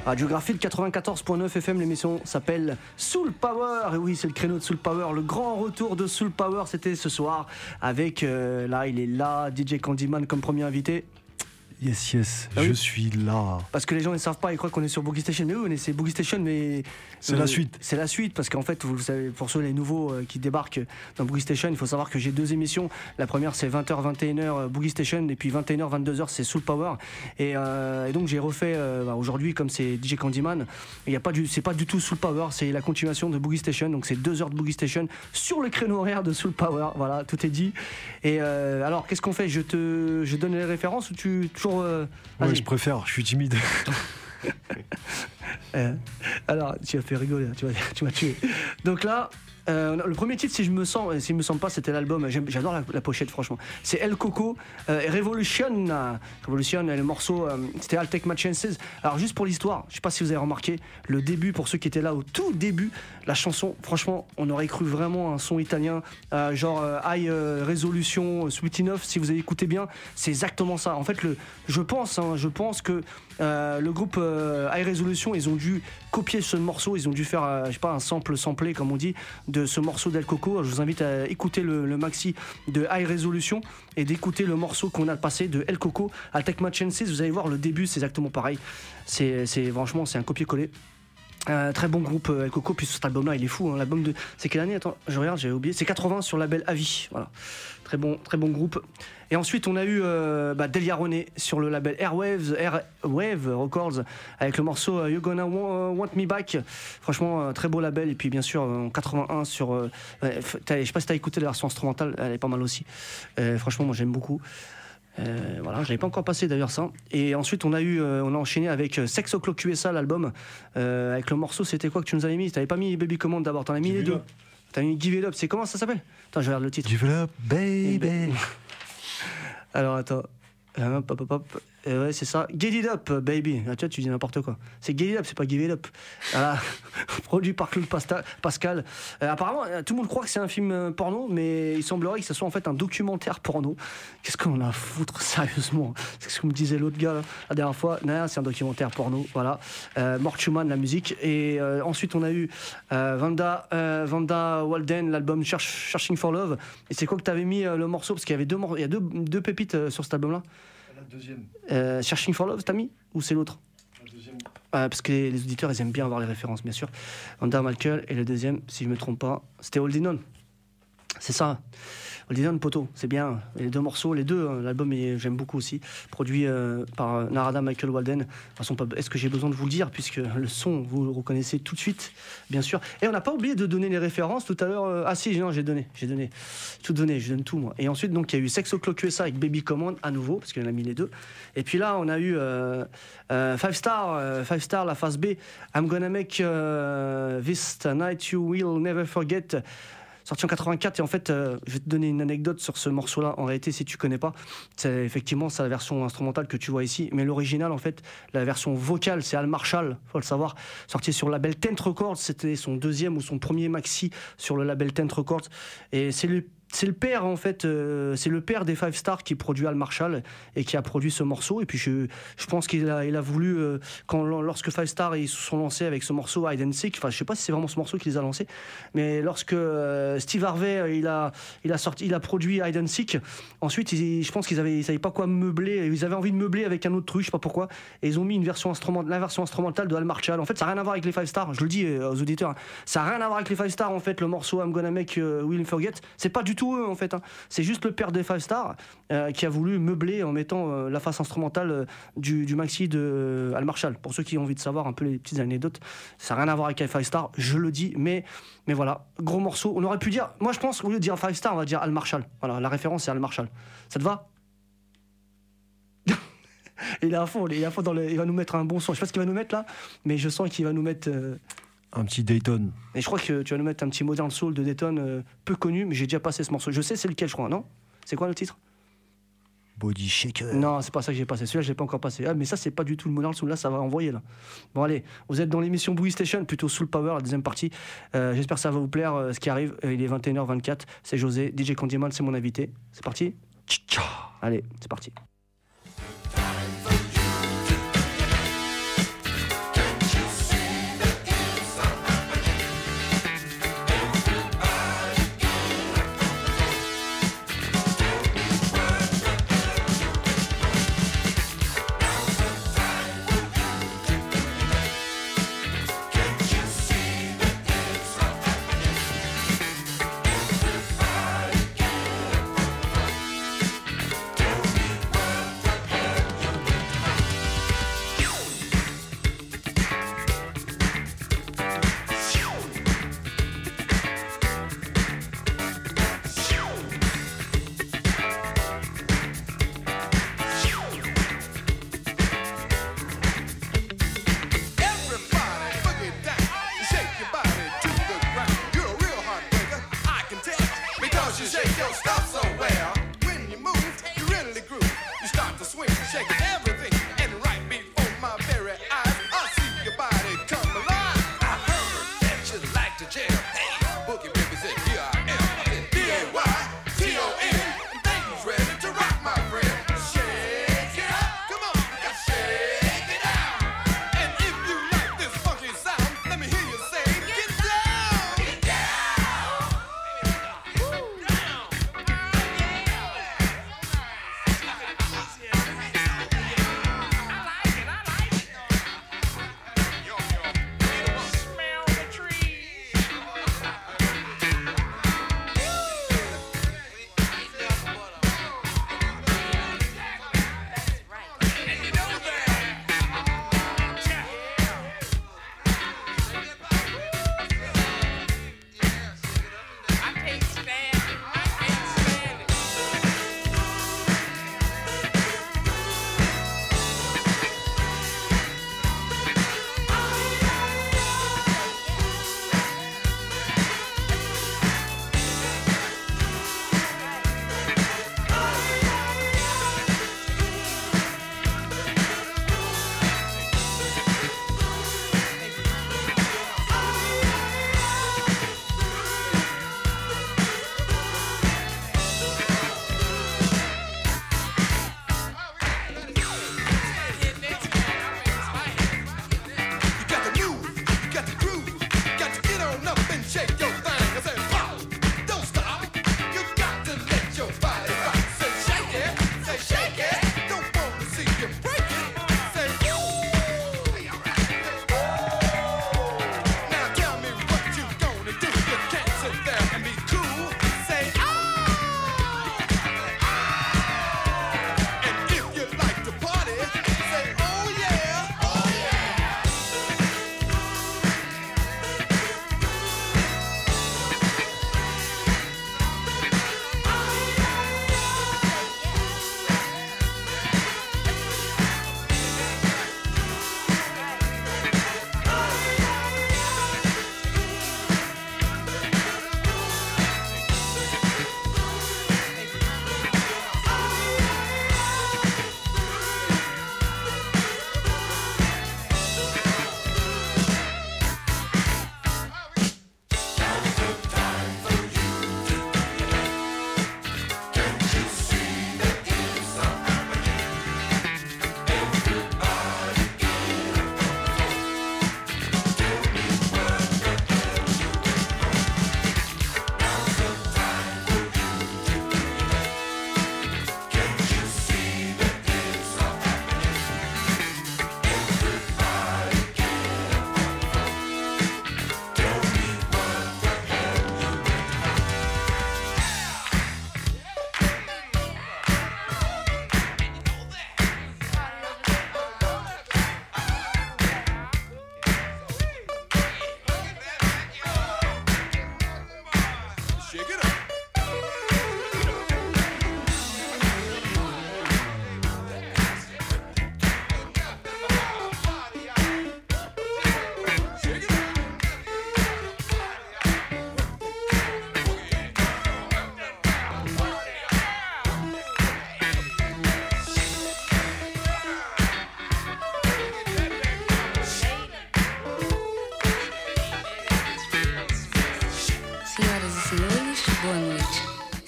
Radiographie 94.9 FM, l'émission s'appelle Soul Power. Et oui, c'est le créneau de Soul Power, le grand retour de Soul Power, c'était ce soir avec, là, il est là, DJ Candyman comme premier invité. Yes, je suis là. Parce que les gens ne savent pas, ils croient qu'on est sur Boogie Station. Mais oui, c'est Boogie Station, mais. C'est la suite. C'est la suite, parce qu'en fait, vous savez, pour ceux les nouveaux qui débarquent dans Boogie Station, il faut savoir que j'ai 2 émissions. La première, c'est 20h, 21h Boogie Station, et puis 21h, 22h, c'est Soul Power. Et donc, j'ai refait aujourd'hui, comme c'est DJ Candyman, c'est pas du tout Soul Power, c'est la continuation de Boogie Station. Donc, c'est 2 heures de Boogie Station sur le créneau horaire de Soul Power. Voilà, tout est dit. Et alors, qu'est-ce qu'on fait ? Je donne les références ou tu toujours. Ouais, je préfère, je suis timide. Alors, tu as fait rigoler, tu m'as tué. Donc là, le premier titre, s'il me semble pas, c'était l'album. J'adore la pochette, franchement. C'est El Coco, Revolution. Revolution, et le morceau, c'était I'll Take My Chances. Alors, juste pour l'histoire, je sais pas si vous avez remarqué, le début, pour ceux qui étaient là au tout début, la chanson, franchement, on aurait cru vraiment un son italien, genre High Resolution, Sweet Enough. Si vous avez écouté bien, c'est exactement ça. En fait, je pense que le groupe High Resolution, ils ont dû copier ce morceau, ils ont dû faire, je sais pas, un samplé, comme on dit, de ce morceau d'El Coco. Je vous invite à écouter le maxi de High Resolution et d'écouter le morceau qu'on a passé de El Coco, I'll Take My Chances. Vous allez voir, le début, c'est exactement pareil. Franchement, c'est un copier-coller. Très bon groupe El Coco, puis cet album là il est fou, hein. L'album de. C'est quelle année ? Attends, je regarde, j'avais oublié. C'est 80 sur le label Avi. Voilà. Très bon groupe. Et ensuite on a eu Delia René sur le label Airwave Records avec le morceau You Gonna Want Me Back. Franchement, très beau label. Et puis bien sûr en 81 sur. Je sais pas si t'as écouté la version instrumentale, elle est pas mal aussi. Franchement, moi j'aime beaucoup. Voilà, je l'avais pas encore passé d'ailleurs ça. Et ensuite on a enchaîné avec Sex O'Clock USA, l'album, avec le morceau, c'était quoi que tu nous avais mis ? T'avais pas mis Baby Command d'abord, t'en as mis les deux. T'as mis Give It Up, c'est comment ça s'appelle ? Attends, je regarde le titre. Give It Up, baby. Alors attends. Ouais, c'est ça. Get It Up, baby. Ah, tu dis n'importe quoi. C'est Get It Up, c'est pas Give It Up. Voilà. Produit par Claude Pascal. Apparemment, tout le monde croit que c'est un film porno, mais il semblerait que ce soit en fait un documentaire porno. Qu'est-ce qu'on a à foutre, sérieusement ? C'est ce que me disait l'autre gars là, la dernière fois. Non, c'est un documentaire porno. Voilà. Mort Schumann, la musique. Et ensuite, on a eu Vanda Walden, l'album Searching for Love. Et c'est quoi que t'avais mis le morceau ? Parce qu'il y avait il y a deux pépites sur cet album-là. La deuxième. Searching for Love, t'as mis ? Ou c'est l'autre ? La deuxième. Parce que les auditeurs, ils aiment bien avoir les références, bien sûr. Vanda Michael, et le deuxième, si je me trompe pas, c'était Holding On. C'est ça. Holding On, poteau, c'est bien. Et les 2 morceaux, les 2, l'album, j'aime beaucoup aussi. Produit par Narada Michael Walden. De toute façon, est-ce que j'ai besoin de vous le dire, puisque le son, vous le reconnaissez tout de suite, bien sûr. Et on n'a pas oublié de donner les références tout à l'heure. Ah si, non, j'ai donné. Tout donné, je donne tout, moi. Et ensuite, donc, il y a eu Sex O'Clock USA avec Baby Command, à nouveau, parce qu'il en a mis les 2. Et puis là, on a eu 5 Star, la phase B. I'm gonna make this night you will never forget. Sorti en 84, et en fait, je vais te donner une anecdote sur ce morceau-là. En réalité, si tu connais pas, c'est la version instrumentale que tu vois ici, mais l'original, en fait, la version vocale, c'est Al Marshall, faut le savoir, sorti sur le label Tent Records. C'était son 2e ou son premier maxi sur le label Tent Records, et c'est le père, en fait, c'est le père des 5 Stars qui produit Al Marshall et qui a produit ce morceau. Et puis je pense qu'il a voulu, lorsque 5 Stars ils se sont lancés avec ce morceau Hide and Seek, enfin je sais pas si c'est vraiment ce morceau qui les a lancés, mais lorsque Steve Harvey il a produit Hide and Seek, ensuite je pense ils savaient pas quoi meubler, ils avaient envie de meubler avec un autre truc, je sais pas pourquoi, et ils ont mis la version instrumentale de Al Marshall. En fait, ça n'a rien à voir avec les 5 Stars, je le dis aux auditeurs, ça n'a rien à voir avec les 5 Stars. En fait, le morceau I'm Gonna Make Will Forget, c'est pas du tout eux, en fait, hein. C'est juste le père des 5 Stars qui a voulu meubler en mettant la face instrumentale du maxi de Al Marshall. Pour ceux qui ont envie de savoir un peu les petites anecdotes, ça n'a rien à voir avec les 5 Stars, je le dis, mais voilà, gros morceau. On aurait pu dire, moi je pense, au lieu de dire 5 Stars, on va dire Al Marshall. Voilà, la référence c'est Al Marshall. Ça te va? Il est à fond, il va nous mettre un bon son. Je sais pas ce qu'il va nous mettre là, mais je sens qu'il va nous mettre un petit Dayton. Et je crois que tu vas nous mettre un petit Modern Soul de Dayton, peu connu, mais j'ai déjà passé ce morceau. Je sais c'est lequel, je crois, non? C'est quoi le titre? Body Shaker. Non, c'est pas ça que j'ai passé. Celui-là, je l'ai pas encore passé. Ah, mais ça, c'est pas du tout le Modern Soul. Là, ça va envoyer là. Bon, allez, vous êtes dans l'émission Boogie Station, plutôt Soul Power, la deuxième partie. J'espère que ça va vous plaire. Ce qui arrive, il est 21h24. C'est José, DJ Candyman, c'est mon invité. C'est parti. Allez, c'est parti.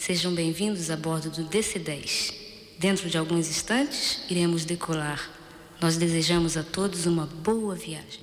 Sejam bem-vindos a bordo do DC-10. Dentro de alguns instantes, iremos decolar. Nós desejamos a todos uma boa viagem.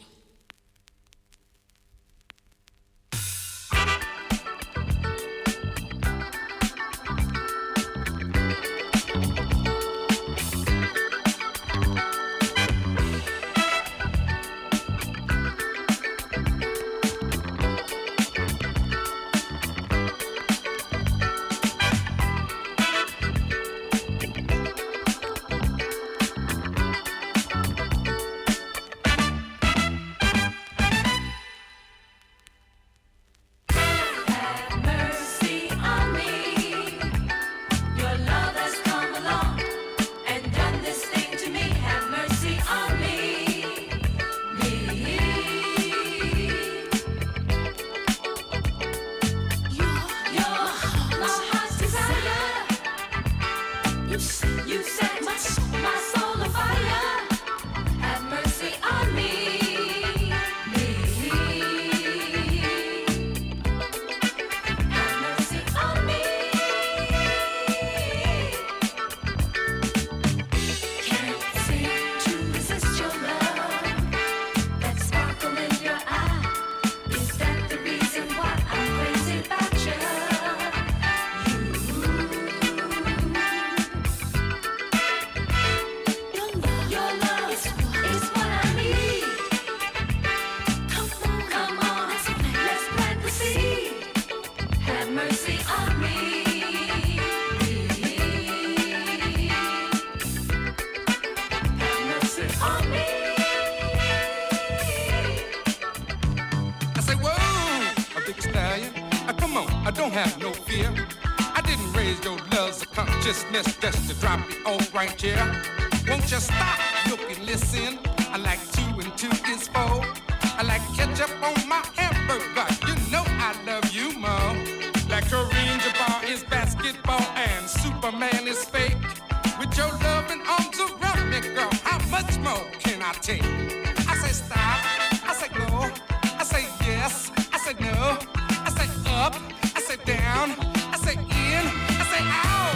Just to drop it off right here. Won't you stop, look and listen? I like 2 and 2 is 4. I like ketchup on my hamburger. You know I love you more. Like Kareem Jabbar is basketball and Superman is fake. With your loving arms around me, girl, how much more can I take? I say stop, I say go, I say yes, I say no, I say up, I say down, I say in, I say out.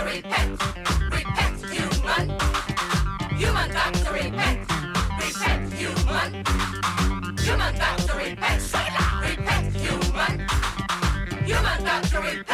repent, repent, human. Human got to repent, repent, human. Human got to repent, repent, human. Human got to repent.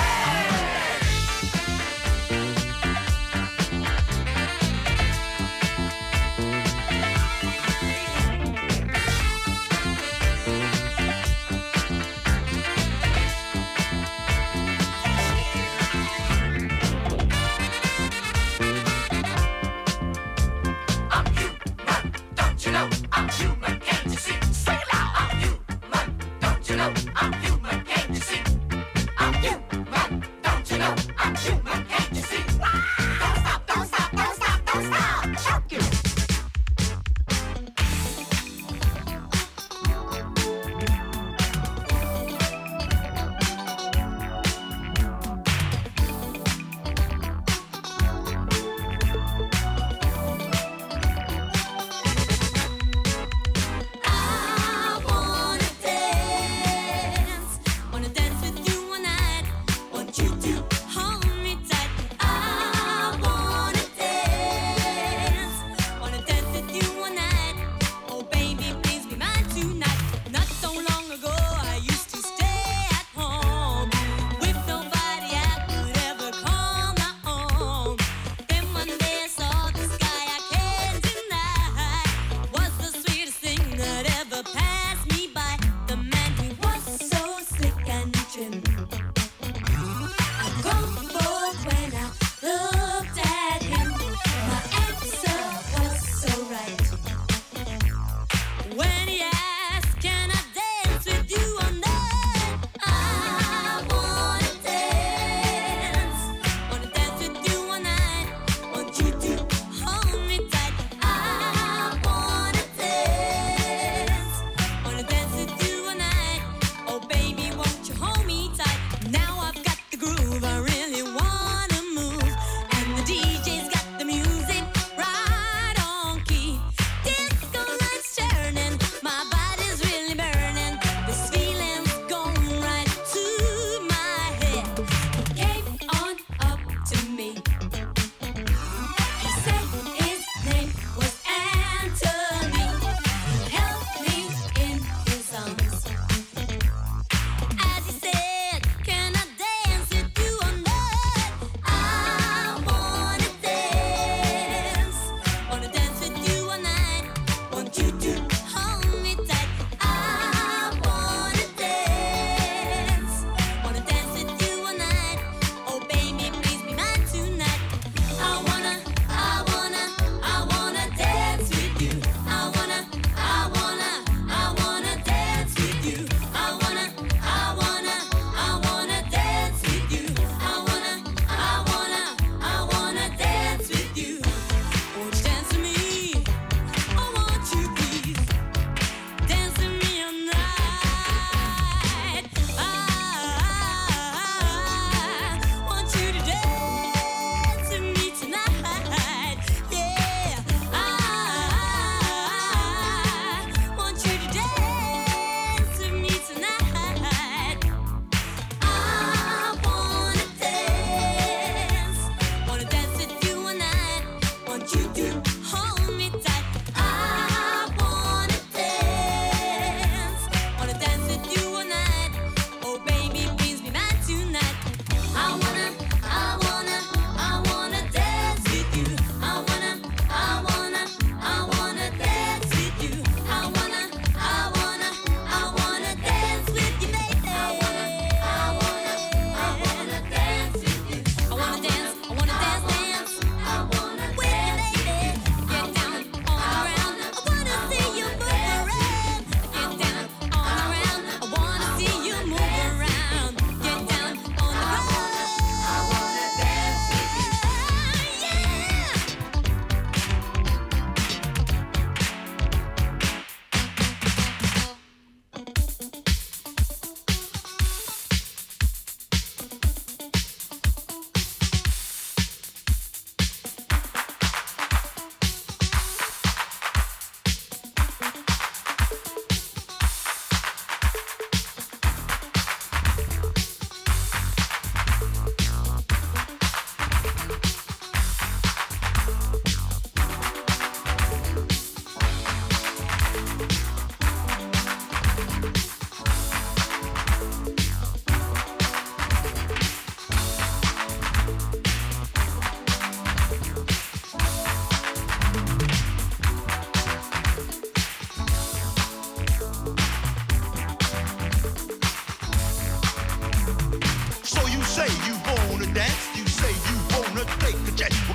Tonight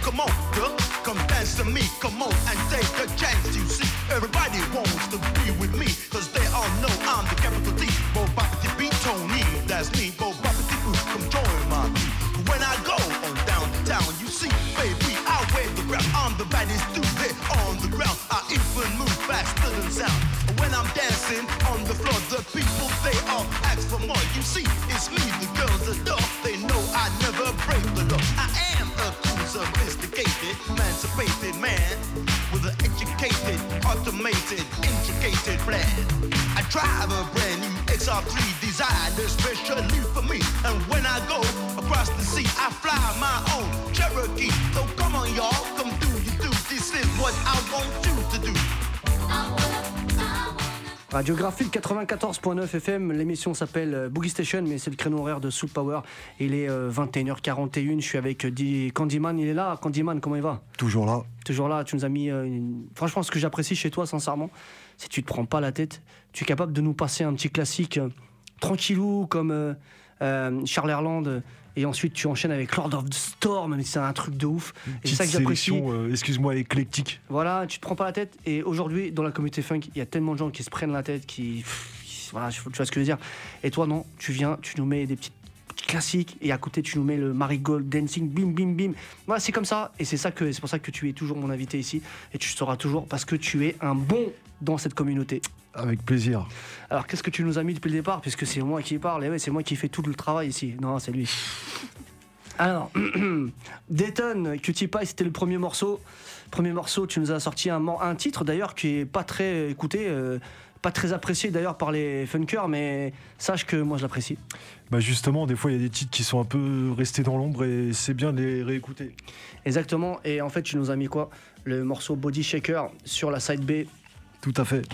come on, girl, come dance to me, come on and take a chance. You see, everybody wants to be with me, cause they all know I'm the capital T. Bo Bopity B Tony, that's me, Bo Bopity Boo, come join my beat. When I go on downtown, you see, baby, I wave the ground. I'm the baddest dude there on the ground. I even move faster than sound. When I'm dancing on the floor, the people, they all ask for more. You see, it's me, the girls adore. They know I never break the law. I am a cool, sophisticated, emancipated man with an educated, automated, intricated plan. I drive a brand new XR3 designed especially for me. And when I go across the sea, I fly my own Cherokee. So come on, y'all, come do you do. This is what I want you to do. Radiographite 94.9 FM, l'émission s'appelle Boogie Station, mais c'est le créneau horaire de Soul Power. Il est 21h41, je suis avec Candyman, il est là. Candyman, comment il va? Toujours là. Toujours là, tu nous as mis... Franchement, ce que j'apprécie chez toi, sincèrement, c'est que tu te prends pas la tête. Tu es capable de nous passer un petit classique tranquillou, comme Charles Erland, et ensuite tu enchaînes avec Lord of the Storm, mais c'est un truc de ouf. Et c'est ça que j'apprécie. Excuse-moi, éclectique. Voilà, tu te prends pas la tête. Et aujourd'hui, dans la communauté funk, il y a tellement de gens qui se prennent la tête, voilà, tu vois ce que je veux dire. Et toi, non, tu viens, tu nous mets des petits classiques, et à côté, tu nous mets le Marigold Dancing, bim, bim, bim. Voilà, c'est comme ça. Et c'est pour ça que tu es toujours mon invité ici. Et tu seras toujours, parce que tu es un bon dans cette communauté. Avec plaisir. Alors, qu'est-ce que tu nous as mis depuis le départ? Puisque c'est moi qui parle, et ouais, c'est moi qui fais tout le travail ici. Non, c'est lui. Alors, Dayton, Cutie Pie, c'était le premier morceau. Premier morceau, tu nous as sorti un titre d'ailleurs qui est pas très écouté, pas très apprécié d'ailleurs par les funkers, mais sache que moi je l'apprécie. Bah justement, des fois il y a des titres qui sont un peu restés dans l'ombre et c'est bien de les réécouter. Exactement, et en fait tu nous as mis quoi? Le morceau Body Shaker sur la side B. Tout à fait.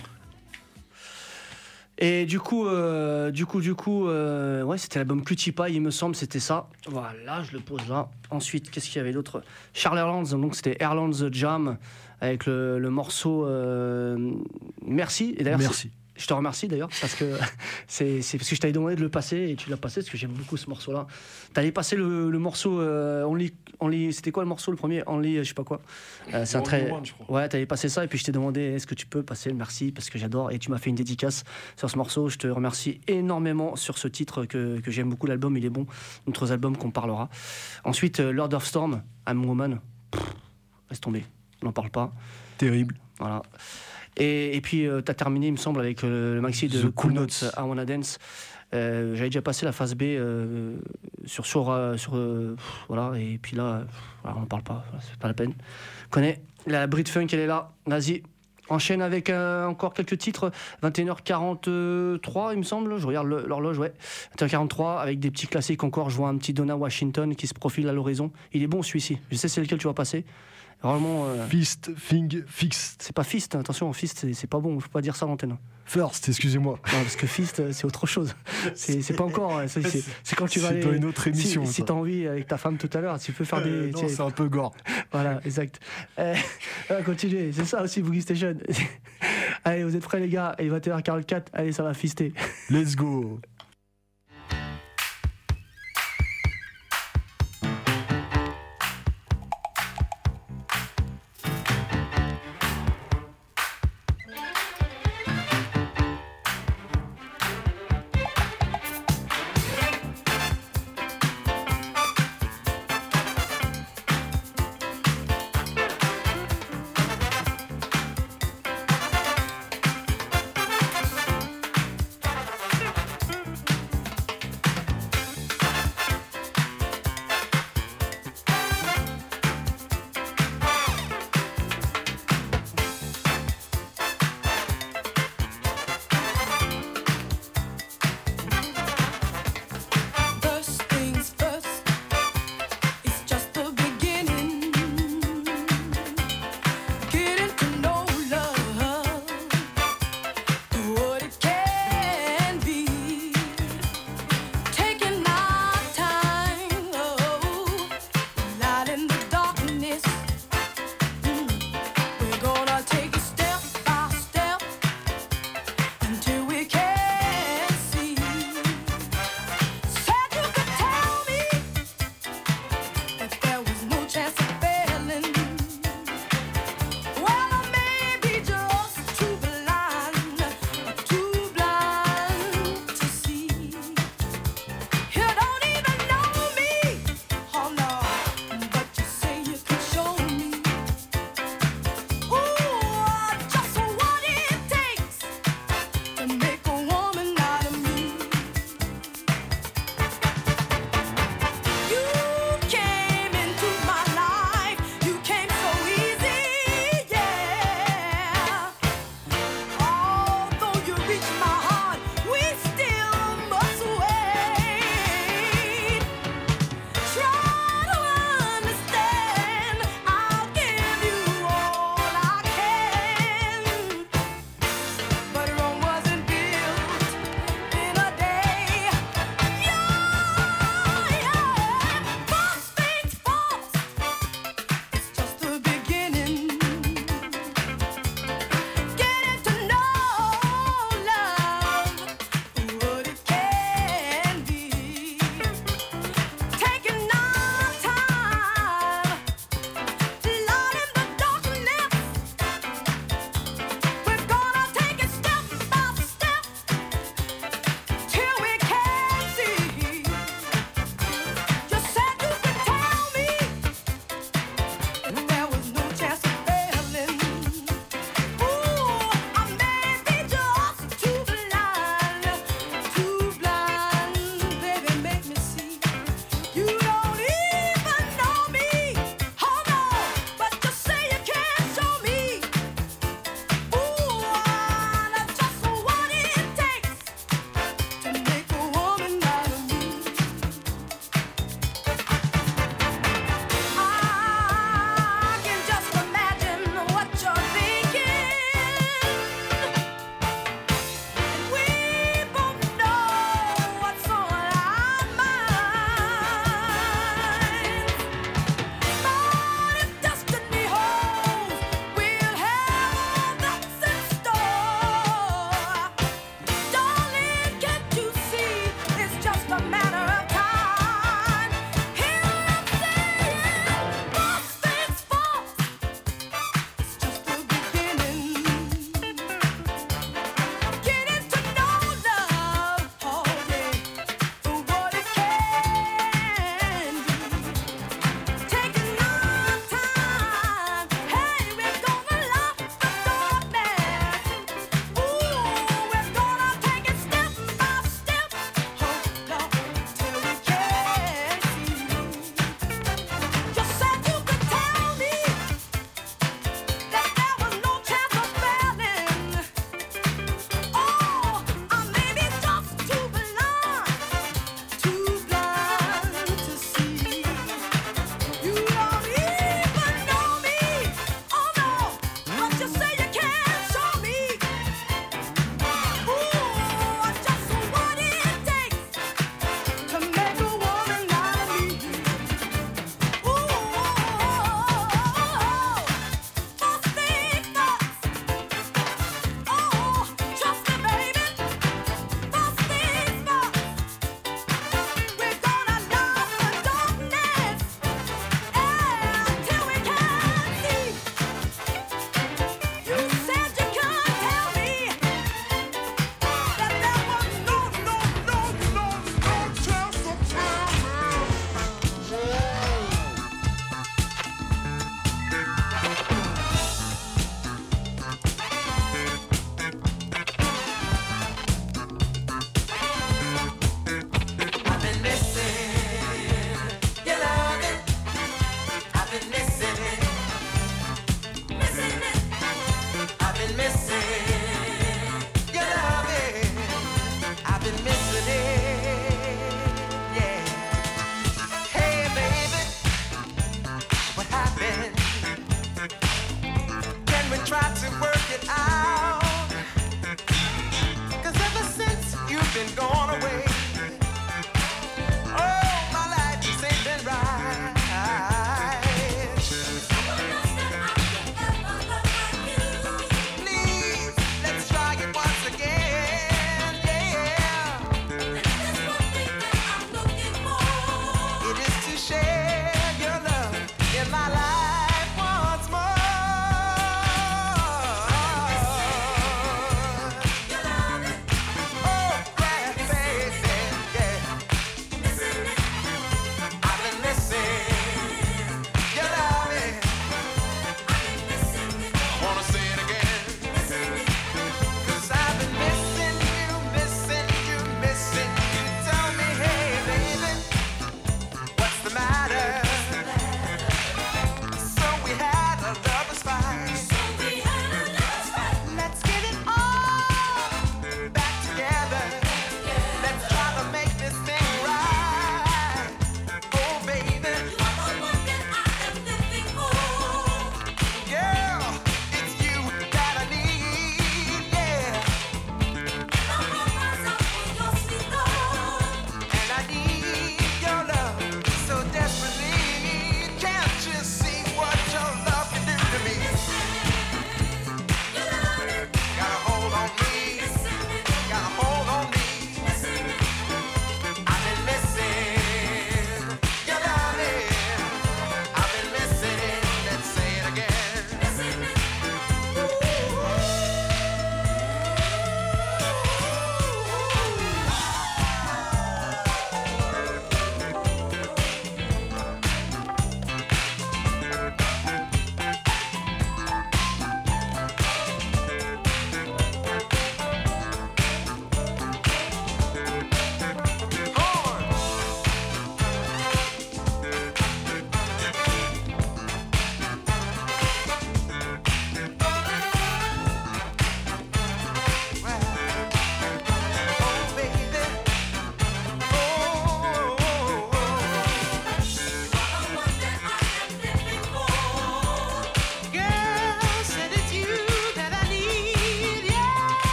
Et du coup, ouais, c'était l'album Cutie Pie, il me semble, c'était ça. Voilà, je le pose là. Ensuite, qu'est-ce qu'il y avait d'autre? Charles Erlands, donc c'était Erlands Jam avec le morceau Merci. Et d'ailleurs, merci. Je te remercie d'ailleurs parce que c'est parce que je t'avais demandé de le passer et tu l'as passé parce que j'aime beaucoup ce morceau-là. T'allais passer le morceau Only, c'était quoi le morceau le premier? Only, je sais pas quoi. C'est un très. One, je crois. Ouais, t'allais passer ça et puis je t'ai demandé est-ce que tu peux passer le merci parce que j'adore et tu m'as fait une dédicace sur ce morceau. Je te remercie énormément sur ce titre que j'aime beaucoup. L'album il est bon. D'autres albums qu'on parlera. Ensuite Lord of Storm, I'm Woman. Laisse tomber, on n'en parle pas. Terrible. Voilà. Et puis t'as terminé il me semble avec le maxi de The Cool Notes, I Wanna Dance. J'avais déjà passé la phase B voilà, et puis là voilà, on n'en parle pas, c'est pas la peine. Connais la Brit Funk, elle est là, vas-y, enchaîne avec encore quelques titres. 21h43 il me semble, je regarde l'horloge, ouais, 21h43 avec des petits classiques encore. Je vois un petit Donna Washington qui se profile à l'horizon, il est bon celui-ci, je sais c'est lequel tu vas passer. Vraiment, Fist, Thing, Fixed. c'est pas Fist, attention, Fist c'est pas bon, faut pas dire ça à l'antenne. First, excusez-moi. Non, parce que Fist, c'est autre chose. C'est pas encore. C'est quand tu vas aller. C'est dans une autre émission. Si t'as envie avec ta femme tout à l'heure, tu peux faire des. Non, c'est un peu gore. Voilà, exact. Continuez, c'est ça aussi, Boogie Station. Allez, vous êtes prêts, les gars? Il est 21h44, allez, ça va fister. Let's go.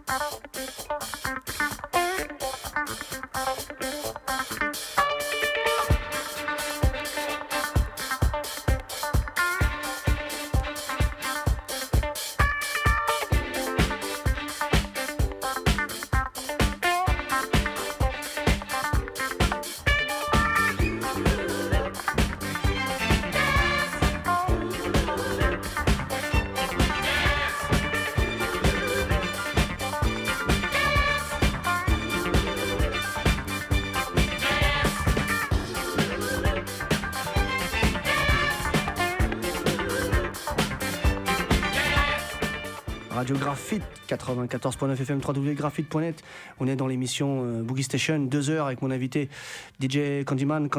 Radio Graphite, 94.9 FM, www.graphite.net. On est dans l'émission Boogie Station, 2 heures avec mon invité DJ Candyman.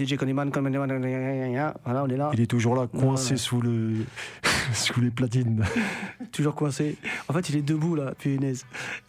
Voilà, on est là. Il est toujours là, coincé sous les platines. Toujours coincé. En fait, il est debout là, punaise.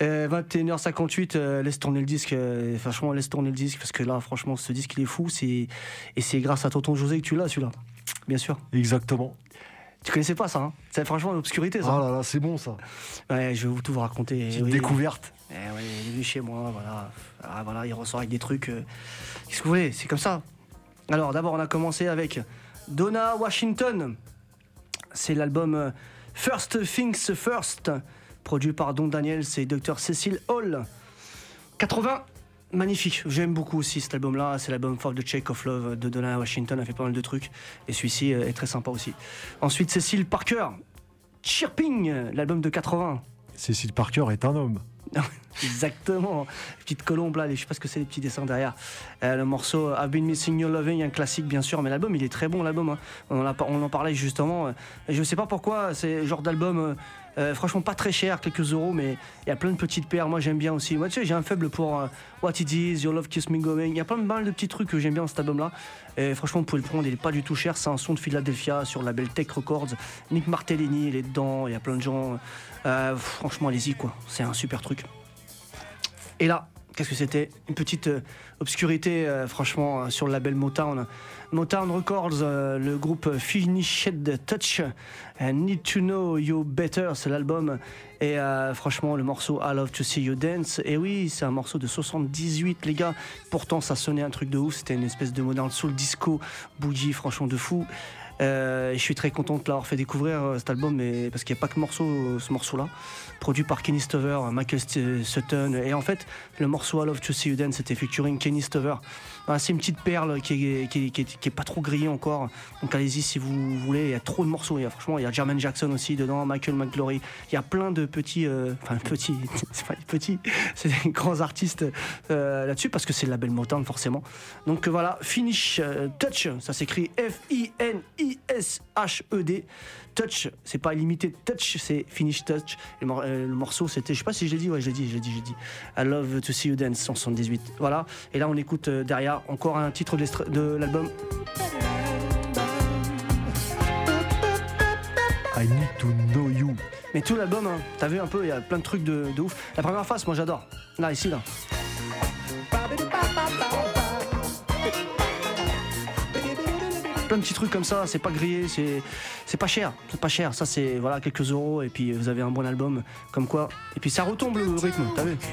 21h58, laisse tourner le disque. Franchement, laisse tourner le disque parce que là, franchement, ce disque il est fou. Et c'est grâce à Tonton José que tu l'as, celui-là. Bien sûr. Exactement. Tu connaissais pas ça, hein? C'est franchement l'obscurité, ça. Ah là là, c'est bon ça. Ouais, je vais tout vous raconter. Petite découverte. Ouais, il est venu chez moi, voilà. Ah, voilà, il ressort avec des trucs. Qu'est-ce que vous voulez? C'est comme ça. Alors, d'abord, on a commencé avec Donna Washington. C'est l'album First Things First, produit par Don Daniels et Dr. Cecil Hall. 80. Magnifique, j'aime beaucoup aussi cet album-là, c'est l'album For the Check of Love de Donna Washington, elle a fait pas mal de trucs, et celui-ci est très sympa aussi. Ensuite, Cecil Parker, Chirping, l'album de 80. Cecil Parker est un homme. Exactement, petite colombe là, je sais pas ce que c'est, les petits dessins derrière. Le morceau I've Been Missing Your Loving, un classique bien sûr, mais l'album il est très bon, l'album, hein. On en parlait justement, je sais pas pourquoi, c'est le genre d'album franchement pas très cher, quelques euros, mais il y a plein de petites paires, moi j'aime bien aussi. Moi tu sais, j'ai un faible pour What It Is, Your Love Kiss Me Going, il y a pas mal de petits trucs que j'aime bien dans cet album là, et franchement vous pouvez le prendre, il est pas du tout cher, c'est un son de Philadelphia sur le label Tech Records, Nick Martellini il est dedans, il y a plein de gens, franchement allez-y quoi, c'est un super truc. Et là, qu'est-ce que c'était? Une petite obscurité, franchement, sur le label Motown. Motown Records, le groupe Finished Touch, Need to Know You Better, c'est l'album. Et franchement, le morceau I Love to See You Dance. Et oui, c'est un morceau de 78, les gars. Pourtant, ça sonnait un truc de ouf. C'était une espèce de modern soul disco, bougie, franchement, de fou. Je suis très content de l'avoir fait découvrir cet album, mais parce qu'il n'y a pas que ce morceau-là, produit par Kenny Stover, Michael Sutton, et en fait le morceau I Love to See You Dance c'était featuring Kenny Stover. C'est une petite perle qui est pas trop grillée encore, donc allez-y si vous voulez, il y a trop de morceaux, franchement il y a Jermaine Jackson aussi dedans, Michael McGlory, il y a plein de petits, c'est pas des petits, c'est des grands artistes là-dessus parce que c'est le label Motown forcément. Donc voilà, Finish Touch, ça s'écrit F-I-N-I-S-H-E-D. Touch, c'est pas limité Touch, c'est Finish Touch. Le morceau, c'était, je sais pas si je l'ai dit, ouais, je l'ai dit. I Love to See You Dance en 78. Voilà. Et là, on écoute derrière encore un titre de l'album. I Need to Know You. Mais tout l'album, hein, t'as vu un peu, il y a plein de trucs de ouf. La première phase, moi j'adore. Là, ici, là. Plein de petits trucs comme ça, c'est pas grillé, c'est pas cher, ça c'est voilà quelques euros et puis vous avez un bon album comme quoi et puis ça retombe le rythme, t'as vu?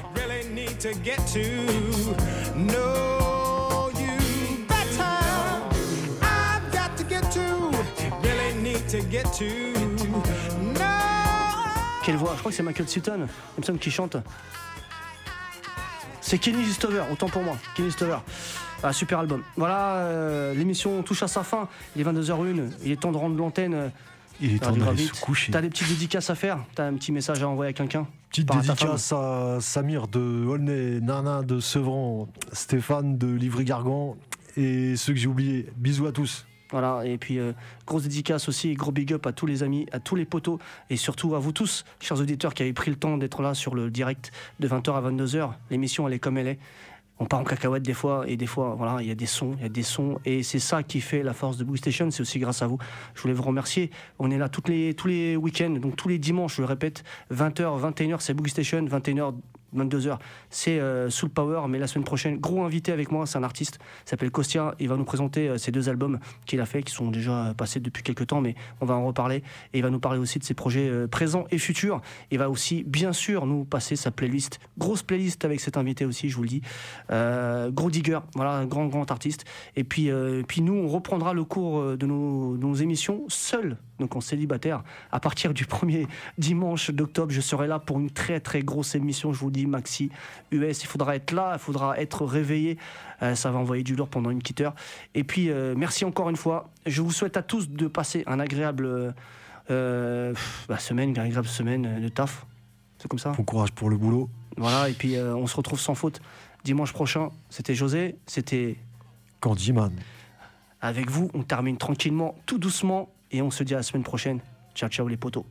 Quelle voix, je crois que c'est Michael Sutton, il me semble qu'il chante. C'est Kenny Stover, autant pour moi, Kenny Stover. Ah, super album. Voilà, l'émission touche à sa fin. Il est 22h01. Il est temps de rendre l'antenne. Il est temps d'aller se coucher. T'as des petites dédicaces à faire? T'as un petit message à envoyer à quelqu'un? Petite dédicace à Samir de Aulnay, Nana de Sevran, Stéphane de Livry-Gargan et ceux que j'ai oubliés. Bisous à tous. Voilà, et puis grosse dédicace aussi, gros big up à tous les amis, à tous les potos, et surtout à vous tous, chers auditeurs qui avez pris le temps d'être là sur le direct de 20h à 22h. L'émission, elle est comme elle est. On part en cacahuète des fois, et des fois, voilà, il y a des sons, et c'est ça qui fait la force de Boogie Station, c'est aussi grâce à vous. Je voulais vous remercier. On est là tous les week-ends, donc tous les dimanches, je le répète, 20h, 21h, c'est Boogie Station, 21h, 22h, c'est Soul Power. Mais la semaine prochaine, gros invité avec moi, c'est un artiste, il s'appelle Kostia. Il va nous présenter ses 2 albums qu'il a fait, qui sont déjà passés depuis quelques temps, mais on va en reparler. Et il va nous parler aussi de ses projets présents et futurs. Il va aussi, bien sûr, nous passer sa playlist. Grosse playlist avec cet invité aussi, je vous le dis. Gros digger, voilà, un grand artiste. Et puis nous, on reprendra le cours de nos émissions seuls, donc en célibataire. À partir du 1er dimanche d'octobre, je serai là pour une très très grosse émission, je vous le dis, maxi US. Il faudra être là, il faudra être réveillé. Ça va envoyer du lourd pendant une petite heure. Et puis, merci encore une fois. Je vous souhaite à tous de passer un agréable semaine, une agréable semaine de taf. C'est comme ça. Bon courage pour le boulot. Voilà, et puis on se retrouve sans faute dimanche prochain. C'était José, c'était Candyman. Avec vous, on termine tranquillement, tout doucement, et on se dit à la semaine prochaine. Ciao, ciao les potos.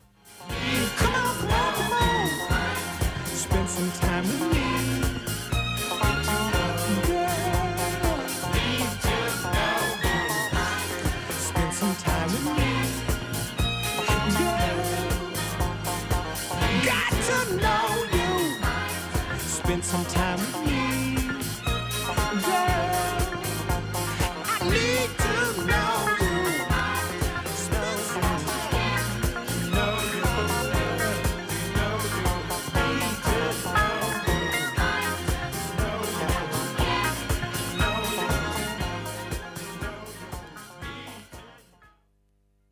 Spend some time with me. Spend some time with me. Got to know you. Spend some time with me.